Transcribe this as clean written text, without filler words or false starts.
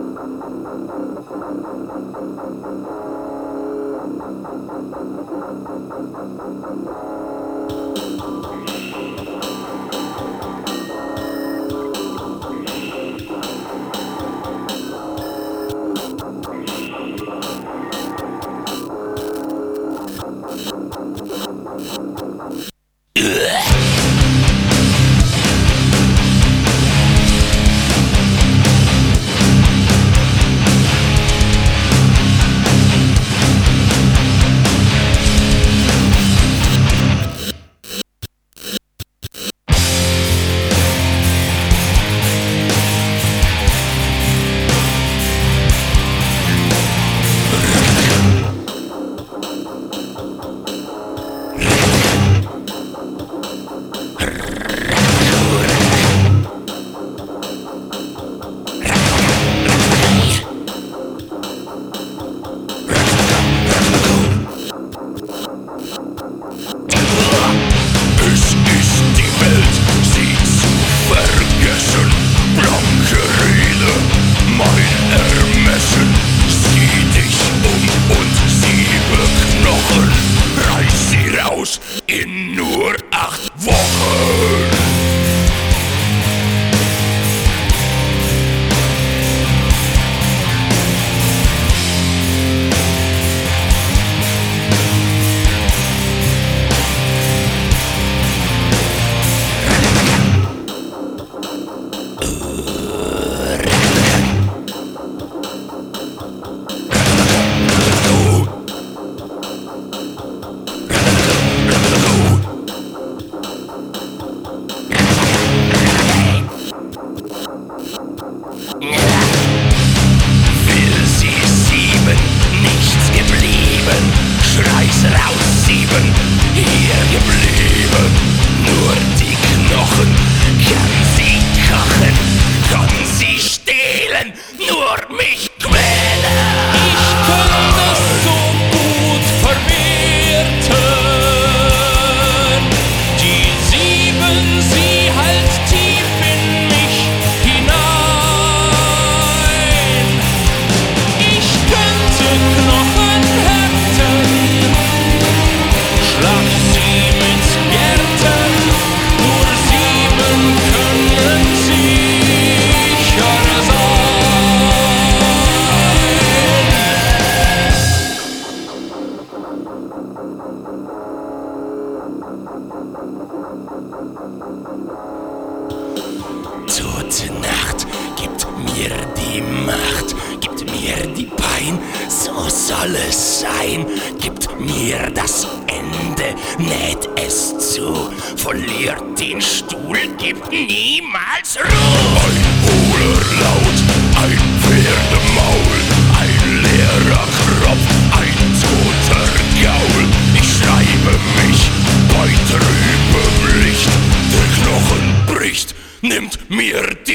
In nur 8 Wochen. Will sie 7, nichts geblieben, schrei's raus 7, hier geblieben, nur die Knochen, kann sie kochen, kann sie stehlen, nur mich quälen. Ich kann das so gut verwerten, die 7, sie halt tief in mich hinein. Ich könnte Knochen hätten, schlag sie mit Gärten, nur 7 können sicher sein. Tote Nacht, gibt mir die Macht, gibt mir die Pein, so soll es sein. Gibt mir das Ende, näht es zu, verliert den Stuhl, gibt niemals Ruhe. Ein hohler Laut, ein Pferdemaul, ein leerer Kropf, ein toter Gaul. Ich schreibe mich bei trübem Licht, der Knochen bricht, nimmt mir